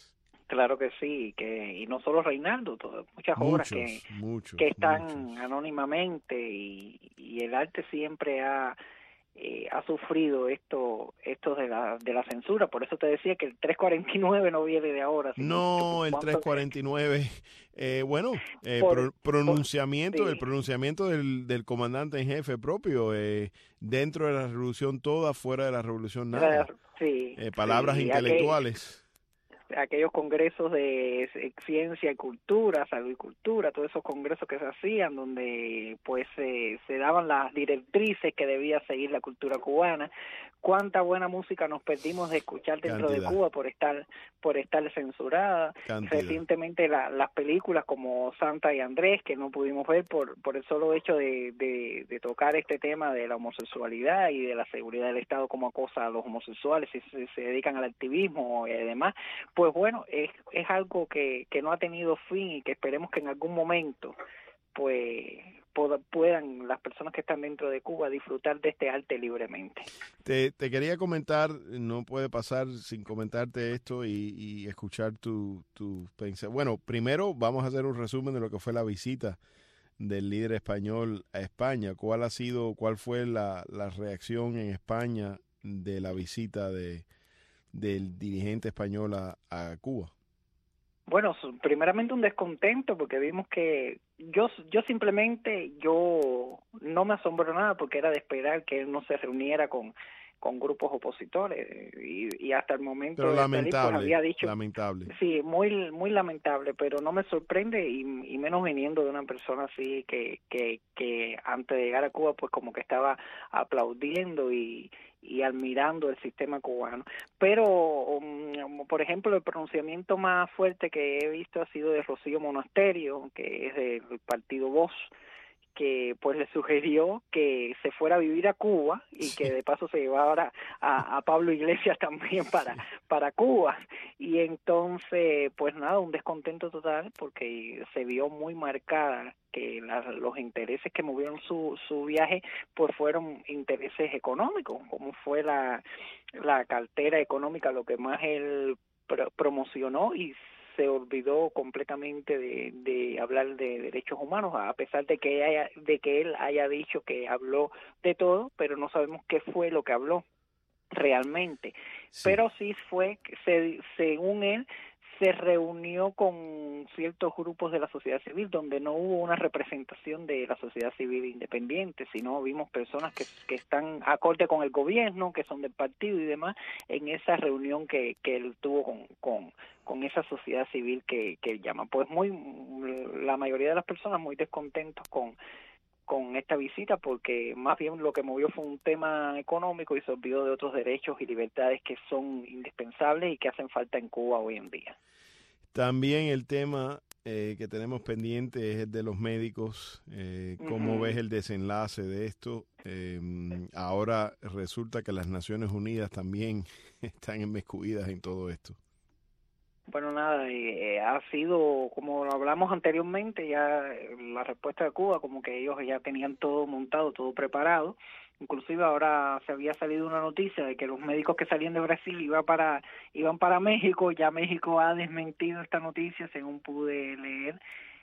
Claro que sí, que y no solo Reinaldo, todo, muchas muchos, obras que, muchos, que están muchos. anónimamente y, y el arte siempre ha eh, ha sufrido esto esto de la de la censura. Por eso te decía que el trescientos cuarenta y nueve no viene de ahora, sino No, el ¿cuánto? trescientos cuarenta y nueve, eh, bueno, eh, Por- pro- pronunciamiento, por- sí. el pronunciamiento del, del comandante en jefe propio, eh, dentro de la revolución toda, fuera de la revolución nada. Era- sí, Eh, palabras sí, intelectuales. aquel- aquellos congresos de ciencia y cultura, salud y cultura, todos esos congresos que se hacían donde pues eh, se daban las directrices que debía seguir la cultura cubana. Cuánta buena música nos perdimos de escuchar dentro Cantidad. de Cuba por estar por estar censurada. Cantidad. Recientemente la, las películas como Santa y Andrés, que no pudimos ver por por el solo hecho de, de, de tocar este tema de la homosexualidad y de la seguridad del Estado como acosa a los homosexuales y se, se dedican al activismo y demás. Pues bueno, es, es algo que, que no ha tenido fin y que esperemos que en algún momento pues puedan las personas que están dentro de Cuba disfrutar de este arte libremente. Te, te quería comentar, no puede pasar sin comentarte esto y, y escuchar tu, tu pensamiento. Bueno, primero vamos a hacer un resumen de lo que fue la visita del líder español a España. ¿Cuál ha sido, cuál fue la, la reacción en España de la visita de del dirigente español a, a Cuba? Bueno, primeramente un descontento porque vimos que yo yo simplemente yo no me asombró nada porque era de esperar que él no se reuniera con con grupos opositores y, y hasta el momento Pero de salir, lamentable, pues, había dicho lamentable. Sí, muy muy lamentable, pero no me sorprende y, y menos viniendo de una persona así que que que antes de llegar a Cuba pues como que estaba aplaudiendo y y admirando el sistema cubano. Pero, um, por ejemplo, el pronunciamiento más fuerte que he visto ha sido de Rocío Monasterio, que es del partido Voz, que pues le sugirió que se fuera a vivir a Cuba y que de paso se llevara a, a Pablo Iglesias también para para Cuba. Y entonces, pues nada, un descontento total porque se vio muy marcada que la, los intereses que movieron su, su viaje pues fueron intereses económicos, como fue la, la cartera económica lo que más él pro, promocionó y se olvidó completamente de, de hablar de derechos humanos, a pesar de que haya, de que él haya dicho que habló de todo, pero no sabemos qué fue lo que habló realmente. Sí. Pero sí fue, se, según él, se reunió con ciertos grupos de la sociedad civil donde no hubo una representación de la sociedad civil independiente, sino vimos personas que, que están acorde con el gobierno, que son del partido y demás, en esa reunión que, que él tuvo con, con, con esa sociedad civil que, que él llama. Pues muy la mayoría de las personas muy descontentos con con esta visita porque más bien lo que movió fue un tema económico y se olvidó de otros derechos y libertades que son indispensables y que hacen falta en Cuba hoy en día. También el tema eh, que tenemos pendiente es el de los médicos. Eh, ¿Cómo uh-huh. ves el desenlace de esto? Eh, ahora resulta que las Naciones Unidas también están inmiscuidas en todo esto. Bueno, nada, eh, ha sido, como lo hablamos anteriormente, ya la respuesta de Cuba, como que ellos ya tenían todo montado, todo preparado. Inclusive ahora se había salido una noticia de que los médicos que salían de Brasil iban para iban para México. Ya México ha desmentido esta noticia, según pude leer.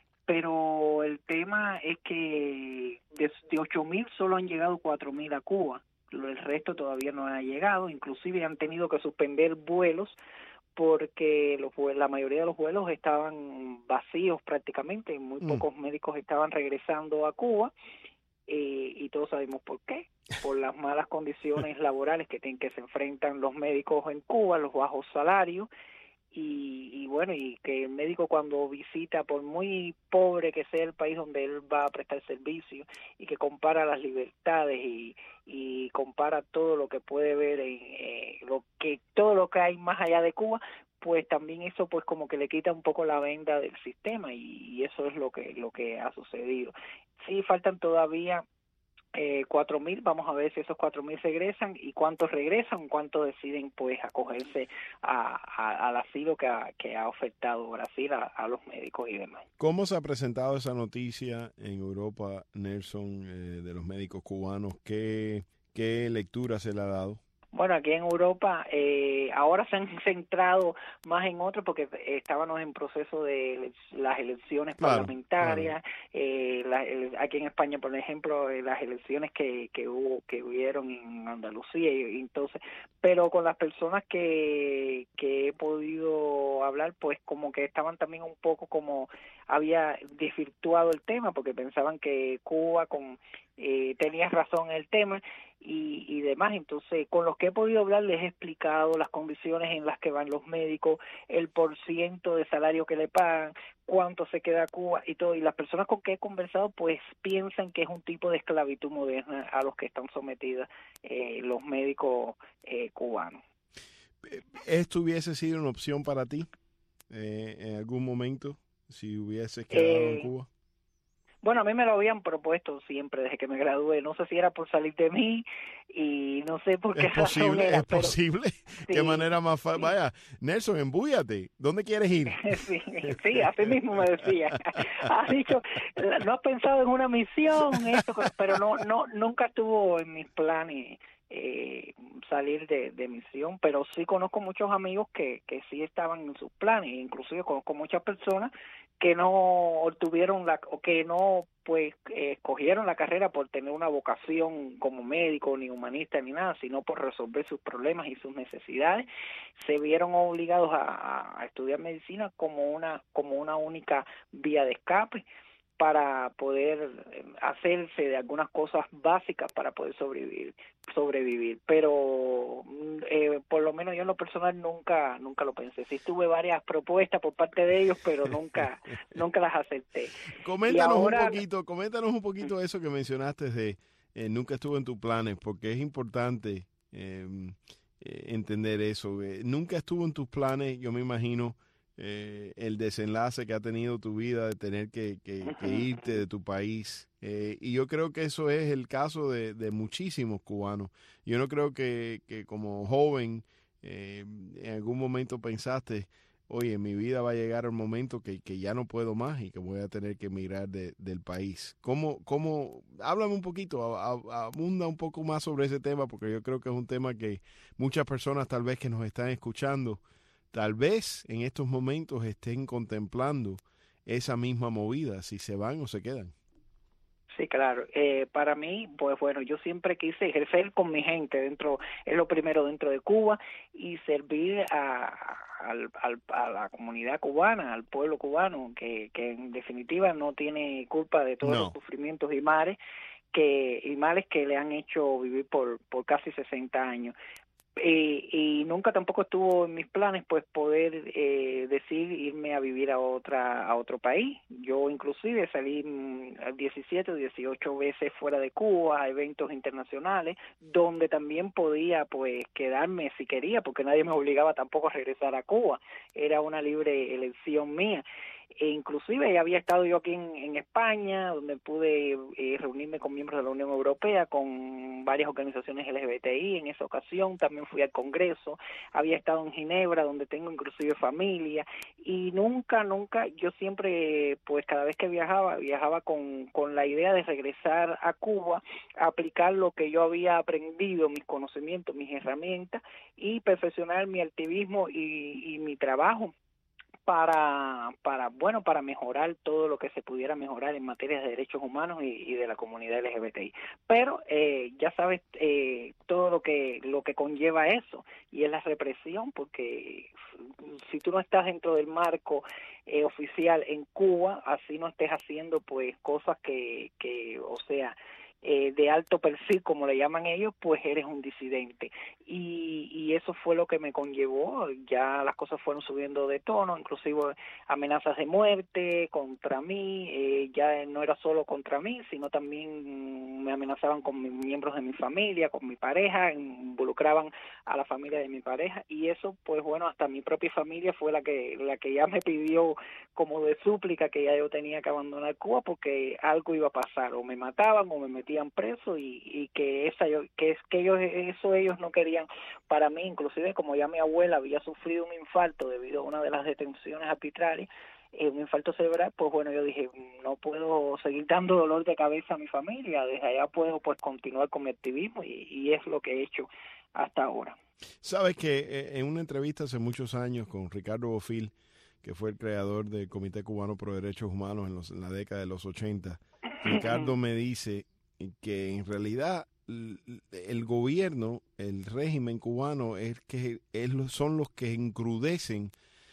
Pero el tema es que de, de ocho mil solo han llegado cuatro mil a Cuba. El resto todavía no ha llegado. Inclusive han tenido que suspender vuelos porque los, la mayoría de los vuelos estaban vacíos prácticamente, muy mm. pocos médicos estaban regresando a Cuba eh, y todos sabemos por qué, por las malas condiciones laborales que tienen que se enfrentan los médicos en Cuba, los bajos salarios y, y bueno, y que el médico cuando visita, por muy pobre que sea el país donde él va a prestar servicio y que compara las libertades y y compara todo lo que puede ver en eh, lo que todo lo que hay más allá de Cuba, pues también eso pues como que le quita un poco la venda del sistema y, y eso es lo que lo que ha sucedido. Sí faltan todavía eh, cuatro mil, vamos a ver si esos cuatro mil regresan y cuántos regresan, cuántos deciden pues acogerse a, a, al asilo que ha, que ha ofertado Brasil a, a los médicos y demás. ¿Cómo se ha presentado esa noticia en Europa, Nelson, eh, de los médicos cubanos? ¿Qué, qué lectura se le ha dado? Bueno, aquí en Europa eh, ahora se han centrado más en otro porque estábamos en proceso de las elecciones claro, parlamentarias. Claro. Eh, la, el, aquí en España, por ejemplo, eh, las elecciones que, que hubo, que hubieron en Andalucía, y, y entonces, pero con las personas que, que he podido hablar, pues como que estaban también un poco como había desvirtuado el tema porque pensaban que Cuba con eh, tenía razón en el tema y, y demás. Entonces, con los que he podido hablar les he explicado las condiciones en las que van los médicos, el porciento de salario que le pagan, cuánto se queda Cuba y todo. Y las personas con que he conversado pues piensan que es un tipo de esclavitud moderna a los que están sometidos eh, los médicos eh, cubanos. ¿Esto hubiese sido una opción para ti eh, en algún momento si hubieses quedado Eh, en Cuba? Bueno, a mí me lo habían propuesto siempre desde que me gradué. No sé si era por salir de mí y no sé por qué es posible, era, es pero, posible. sí, Qué manera más fácil. Sí. Vaya, Nelson, embúyate. ¿Dónde quieres ir? Sí, sí, así mismo me decía. Has dicho, no has pensado en una misión, esto, pero no, no, nunca estuvo en mis planes eh, salir de, de misión, pero sí conozco muchos amigos que, que sí estaban en sus planes, inclusive conozco muchas personas que no obtuvieron la, o que no pues eh, escogieron la carrera por tener una vocación como médico, ni humanista, ni nada, sino por resolver sus problemas y sus necesidades, se vieron obligados a, a estudiar medicina como una, como una única vía de escape para poder hacerse de algunas cosas básicas para poder sobrevivir, sobrevivir. Pero eh, por lo menos yo en lo personal nunca, nunca lo pensé. Sí tuve varias propuestas por parte de ellos, pero nunca, nunca las acepté. Coméntanos ahora, un poquito, coméntanos un poquito eso que mencionaste de eh, nunca estuvo en tus planes, porque es importante eh, eh, entender eso. Eh, nunca estuvo en tus planes, yo me imagino. Eh, el desenlace que ha tenido tu vida de tener que, que, que irte de tu país eh, y yo creo que eso es el caso de, de muchísimos cubanos. Yo no creo que, que como joven eh, en algún momento pensaste, oye, en mi vida va a llegar el momento que, que ya no puedo más y que voy a tener que emigrar de, del país. ¿Cómo, cómo, háblame un poquito, a, a, abunda un poco más sobre ese tema, porque yo creo que es un tema que muchas personas tal vez que nos están escuchando tal vez en estos momentos estén contemplando esa misma movida, si se van o se quedan. Sí, claro. Eh, para mí, pues bueno, yo siempre quise ejercer con mi gente dentro, es lo primero dentro de Cuba, y servir a, a, a, a la comunidad cubana, al pueblo cubano, que, que en definitiva no tiene culpa de todos No. los sufrimientos y males que, y males que le han hecho vivir por, por casi sesenta años. Y, y nunca tampoco estuvo en mis planes pues poder eh, decir irme a vivir a otra a otro país. Yo inclusive salí diecisiete o dieciocho veces fuera de Cuba a eventos internacionales donde también podía pues quedarme si quería, porque nadie me obligaba tampoco a regresar a Cuba, era una libre elección mía. E inclusive había estado yo aquí en, en España, donde pude eh, reunirme con miembros de la Unión Europea, con varias organizaciones L G B T I en esa ocasión. También fui al Congreso, había estado en Ginebra, donde tengo inclusive familia, y nunca, nunca, yo siempre, pues cada vez que viajaba, viajaba con, con la idea de regresar a Cuba, aplicar lo que yo había aprendido, mis conocimientos, mis herramientas, y perfeccionar mi activismo y, y mi trabajo para, para bueno, para mejorar todo lo que se pudiera mejorar en materia de derechos humanos y, y de la comunidad L G B T I. Pero eh, ya sabes eh, todo lo que lo que conlleva eso, y es la represión, porque si tú no estás dentro del marco eh, oficial en Cuba, así no estés haciendo pues cosas que, que o sea, Eh, de alto perfil, como le llaman ellos, pues eres un disidente. Y, y eso fue lo que me conllevó. Ya las cosas fueron subiendo de tono, inclusive amenazas de muerte contra mí. Eh, ya no era solo contra mí, sino también me amenazaban con mis miembros de mi familia, con mi pareja, involucraban a la familia de mi pareja, y eso, pues bueno, hasta mi propia familia fue la que la que ya me pidió como de súplica que ya yo tenía que abandonar Cuba porque algo iba a pasar, o me mataban o me metían preso, y, y que esa yo, que es que ellos eso ellos no querían para mí. Inclusive como ya mi abuela había sufrido un infarto debido a una de las detenciones arbitrarias, eh, un infarto cerebral, pues bueno, yo dije, no puedo seguir dando dolor de cabeza a mi familia, desde allá puedo pues continuar con mi activismo, y, y es lo que he hecho hasta ahora. Sabes que eh, en una entrevista hace muchos años con Ricardo Bofill, que fue el creador del Comité Cubano Pro Derechos Humanos en, los, en la década de los ochenta, Ricardo me dice que en realidad el gobierno, el régimen cubano es que es, son los que encrudecen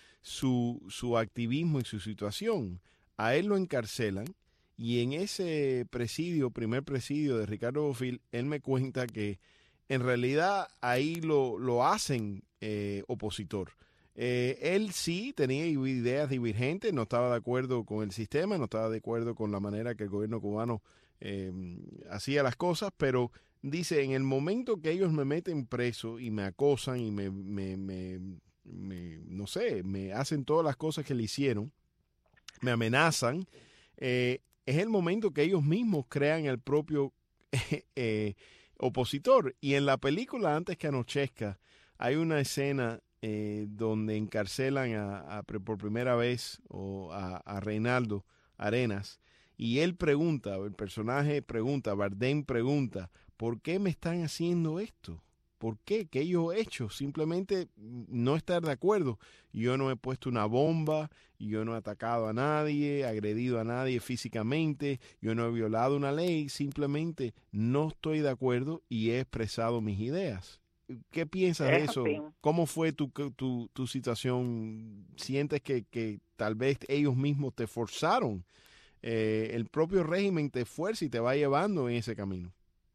su, su activismo y su situación. A él lo encarcelan y en ese presidio, primer presidio de Ricardo Bofill, él me cuenta que en realidad ahí lo, lo hacen eh, opositor. Eh, él sí tenía ideas divergentes, no estaba de acuerdo con el sistema, no estaba de acuerdo con la manera que el gobierno cubano eh, hacía las cosas, pero dice, en el momento que ellos me meten preso y me acosan y me, me, me, me no sé, me hacen todas las cosas que le hicieron, me amenazan, eh, es el momento que ellos mismos crean el propio eh, eh, opositor. Y en la película Antes que anochezca hay una escena eh, donde encarcelan a, a, por primera vez o a, a Reinaldo Arenas y él pregunta, el personaje pregunta, Bardem pregunta, ¿por qué me están haciendo esto? ¿Por qué? ¿Qué yo he hecho? Simplemente no estar de acuerdo. Yo no he puesto una bomba, yo no he atacado a nadie, agredido a nadie físicamente, yo no he violado una ley, simplemente no estoy de acuerdo y he expresado mis ideas. ¿Qué piensas de eso? ¿Cómo fue tu, tu, tu situación? ¿Sientes que, que tal vez ellos mismos te forzaron? Eh, el propio régimen te fuerza y te va llevando en ese camino.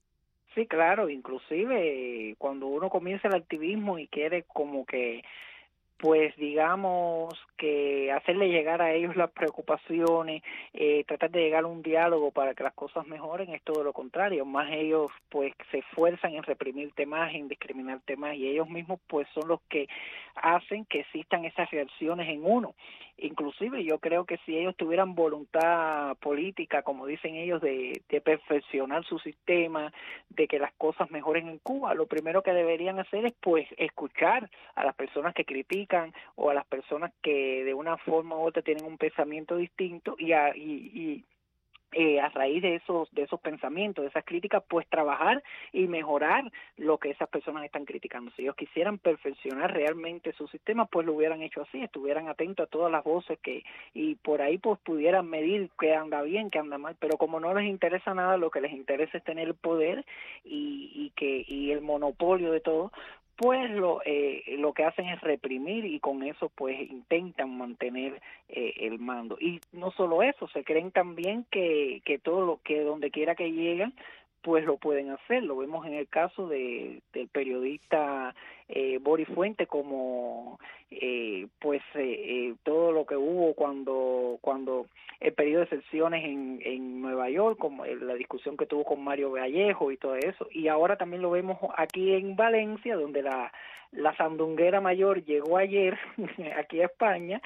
Sí, claro, inclusive cuando uno comienza el activismo y quiere como que, pues digamos, que hacerle llegar a ellos las preocupaciones, eh, tratar de llegar a un diálogo para que las cosas mejoren, es todo lo contrario, más ellos pues se esfuerzan en reprimirte más, en discriminarte más, y ellos mismos pues son los que hacen que existan esas reacciones en uno. Inclusive yo creo que si ellos tuvieran voluntad política, como dicen ellos, de, de perfeccionar su sistema, de que las cosas mejoren en Cuba, lo primero que deberían hacer es pues escuchar a las personas que critican o a las personas que de una forma u otra tienen un pensamiento distinto y a, y, y Eh, a raíz de esos de esos pensamientos, de esas críticas, pues trabajar y mejorar lo que esas personas están criticando. Si ellos quisieran perfeccionar realmente su sistema, pues lo hubieran hecho así, estuvieran atentos a todas las voces que y por ahí pues pudieran medir qué anda bien, qué anda mal, pero como no les interesa nada, lo que les interesa es tener el poder y, y que y el monopolio de todo, pues lo eh, lo que hacen es reprimir y con eso pues intentan mantener eh, el mando. Y no solo eso, se creen también que, que todo lo que donde quiera que llegan pues lo pueden hacer. Lo vemos en el caso de del periodista eh, Boris Fuente, como eh, pues eh, eh, todo lo que hubo cuando cuando el periodo de sesiones en, en Nueva York, como la discusión que tuvo con Mario Vallejo y todo eso, y ahora también lo vemos aquí en Valencia, donde la, la sandunguera mayor llegó ayer aquí a España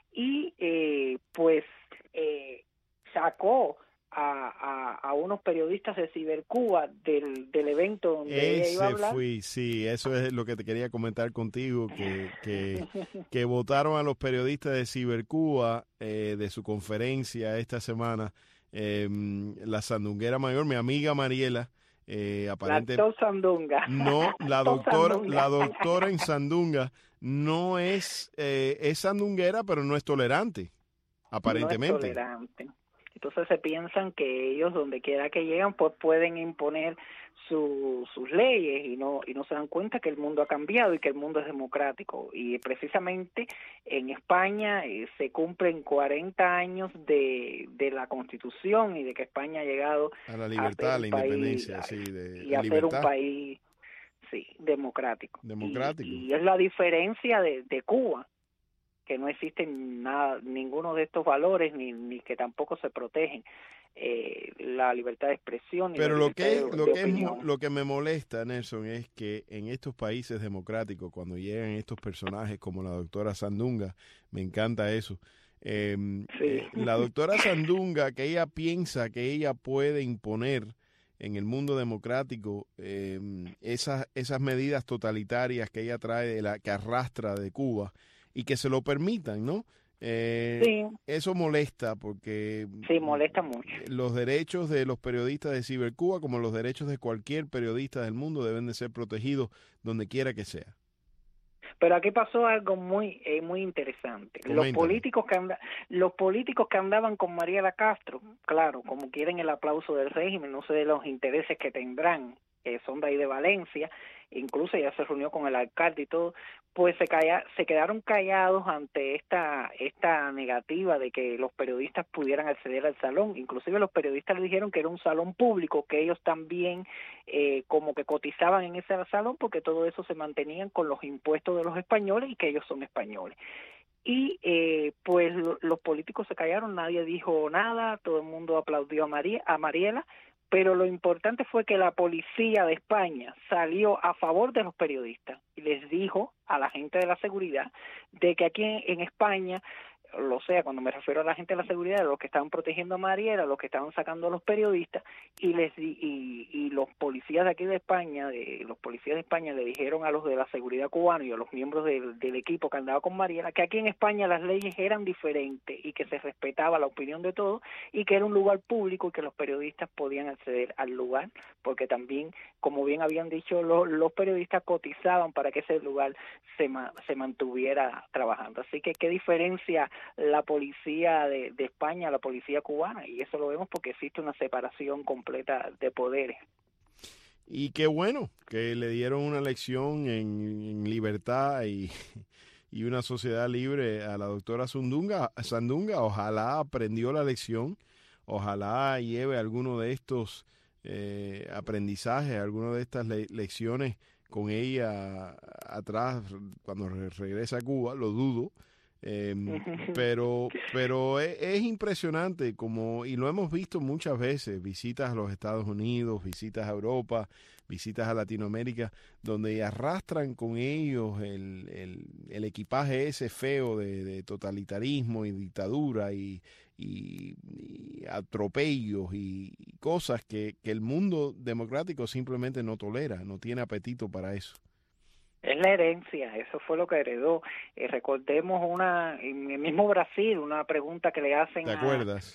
y eh, pues eh, sacó A, a, a unos periodistas de Cibercuba del, del evento donde Ese ella iba a hablar. Fui, sí, eso es lo que te quería comentar contigo, que, que, que votaron a los periodistas de Cibercuba eh, de su conferencia esta semana, eh, la sandunguera mayor, mi amiga Mariela, eh, aparente, la sandunga. No, la doctora, la doctora en sandunga no es, eh, es sandunguera, pero no es tolerante, aparentemente. No es tolerante. Entonces se piensan que ellos donde quiera que llegan pues pueden imponer su, sus leyes y no y no se dan cuenta que el mundo ha cambiado y que el mundo es democrático. Y precisamente en España eh, se cumplen cuarenta años de, de la Constitución y de que España ha llegado a la libertad, a la independencia, país, sí, de, y a ser un país sí, democrático. Democrático. Y, y es la diferencia de, de Cuba, que no existen nada, ninguno de estos valores ni, ni que tampoco se protegen eh, la libertad de expresión. Pero lo que, de, lo, de que es, lo que me molesta, Nelson, es que en estos países democráticos, cuando llegan estos personajes como la doctora Sandunga, me encanta eso, eh, sí. eh, la doctora Sandunga, que ella piensa que ella puede imponer en el mundo democrático eh, esas, esas medidas totalitarias que ella trae, de la, que arrastra de Cuba, y que se lo permitan, ¿no? Eh, sí. Eso molesta porque sí, molesta mucho. Los derechos de los periodistas de Cibercuba, como los derechos de cualquier periodista del mundo, deben de ser protegidos donde quiera que sea. Pero aquí pasó algo muy eh, muy interesante. Coméntame. Los políticos que anda, los políticos que andaban con Mariela Castro, claro, como quieren el aplauso del régimen, no sé de los intereses que tendrán, que son de ahí de Valencia, incluso ya se reunió con el alcalde y todo, pues se calla, se quedaron callados ante esta esta negativa de que los periodistas pudieran acceder al salón. Inclusive los periodistas le dijeron que era un salón público, que ellos también eh, como que cotizaban en ese salón porque todo eso se mantenían con los impuestos de los españoles y que ellos son españoles. Y eh, pues lo, los políticos se callaron, nadie dijo nada, todo el mundo aplaudió a, María, a Mariela, pero lo importante fue que la policía de España salió a favor de los periodistas y les dijo a la gente de la seguridad de que aquí en, en España, lo sea, cuando me refiero a la gente de la seguridad, los que estaban protegiendo a Mariela, los que estaban sacando a los periodistas, y les y, y los policías de aquí de España, de, los policías de España le dijeron a los de la seguridad cubana y a los miembros del, del equipo que andaba con Mariela que aquí en España las leyes eran diferentes y que se respetaba la opinión de todos y que era un lugar público y que los periodistas podían acceder al lugar, porque también, como bien habían dicho, los, los periodistas cotizaban para que ese lugar se, ma, se mantuviera trabajando. Así que qué diferencia la policía de, de España a la policía cubana, y eso lo vemos porque existe una separación completa de poderes. Y qué bueno que le dieron una lección en, en libertad y, y una sociedad libre a la doctora Sandunga. Sandunga, ojalá aprendió la lección, ojalá lleve alguno de estos eh, aprendizajes, alguna de estas le lecciones con ella atrás cuando regresa a Cuba, lo dudo. Eh, pero pero es, es impresionante como, y lo hemos visto muchas veces, visitas a los Estados Unidos, visitas a Europa, visitas a Latinoamérica, donde arrastran con ellos el, el, el equipaje ese feo de, de totalitarismo y dictadura y, y, y atropellos y, y cosas que, que el mundo democrático simplemente no tolera, no tiene apetito para eso. Es la herencia, eso fue lo que heredó. Eh, recordemos una, en el mismo Brasil, una pregunta que le hacen ¿Te acuerdas?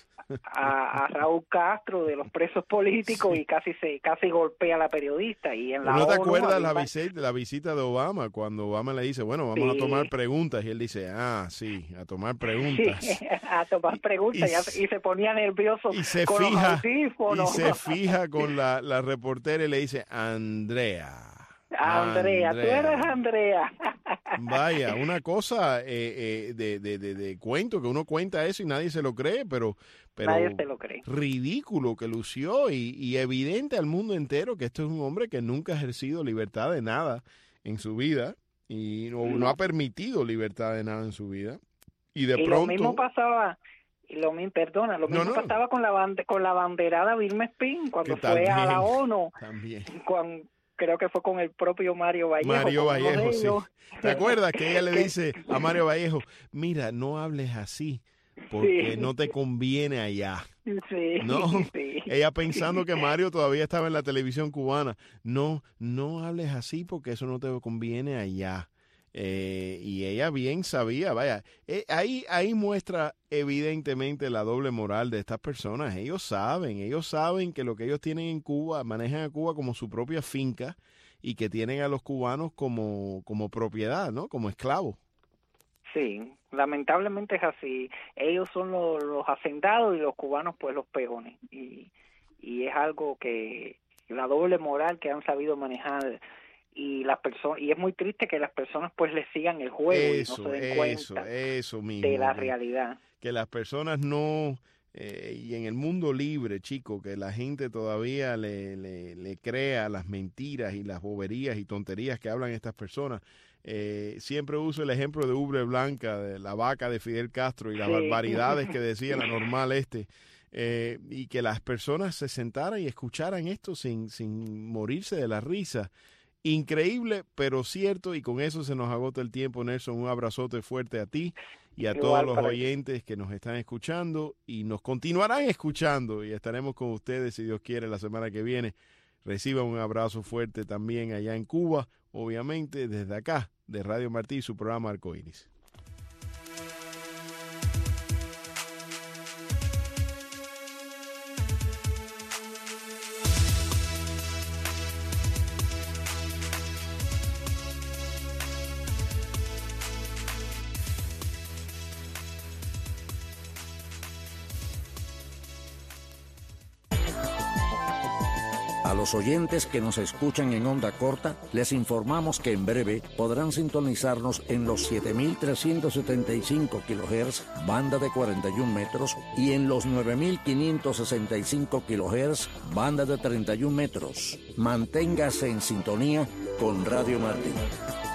A, a Raúl Castro de los presos políticos, sí. y casi se casi golpea a la periodista. Y en la ¿No te ONU, acuerdas la había... visita, la visita de Obama, cuando Obama le dice, bueno, vamos sí. a tomar preguntas? Y él dice, ah, sí, a tomar preguntas. Sí, a tomar preguntas, y, y, y se ponía nervioso y se con fija, los audífonos. Y se fija con la, la reportera y le dice, Andrea. Andrea, Andrea, tú eres Andrea. Vaya, una cosa eh, eh, de, de, de, de cuento, que uno cuenta eso y nadie se lo cree, pero, pero nadie se lo cree. Ridículo que lució y, y evidente al mundo entero que esto es un hombre que nunca ha ejercido libertad de nada en su vida y no, no ha permitido libertad de nada en su vida. Y de y pronto... lo mismo pasaba... Y lo mismo, perdona, lo mismo no, no. pasaba con la bande, con la banderada Vilma Espín cuando fue también, a la ONU. También. Cuando, creo que fue con el propio Mario Vallejo. Mario Vallejo, sí. ¿Te acuerdas que ella le dice a Mario Vallejo, mira, no hables así porque sí. no te conviene allá? Sí, no, sí. Ella pensando que Mario todavía estaba en la televisión cubana. No, no hables así porque eso no te conviene allá. Eh, y ella bien sabía, vaya, eh, ahí, ahí muestra evidentemente la doble moral de estas personas. Ellos saben, ellos saben que lo que ellos tienen en Cuba, manejan a Cuba como su propia finca y que tienen a los cubanos como, como propiedad, ¿no? Como esclavos. Sí, lamentablemente es así. Ellos son los, los hacendados y los cubanos pues los peones. Y, y es algo que, la doble moral que han sabido manejar y las personas, y es muy triste que las personas pues le sigan el juego eso, y no se den eso, cuenta eso mismo, de la que, realidad. Que las personas no, eh, y en el mundo libre, chico, que la gente todavía le, le, le crea las mentiras y las boberías y tonterías que hablan estas personas. Eh, siempre uso el ejemplo de Ubre Blanca, de la vaca de Fidel Castro y las sí. barbaridades que decía la normal este. Eh, y que las personas se sentaran y escucharan esto sin, sin morirse de la risa. Increíble, pero cierto, y con eso se nos agota el tiempo, Nelson. Un abrazote fuerte a ti y a Igual todos los oyentes que nos están escuchando y nos continuarán escuchando y estaremos con ustedes, si Dios quiere, la semana que viene. Reciban un abrazo fuerte también allá en Cuba, obviamente desde acá, de Radio Martí, su programa Arcoíris. A los oyentes que nos escuchan en onda corta, les informamos que en breve podrán sintonizarnos en los siete mil trescientos setenta y cinco kilohertz, banda de cuarenta y un metros, y en los nueve mil quinientos sesenta y cinco kilohertz, banda de treinta y un metros. Manténgase en sintonía con Radio Martí.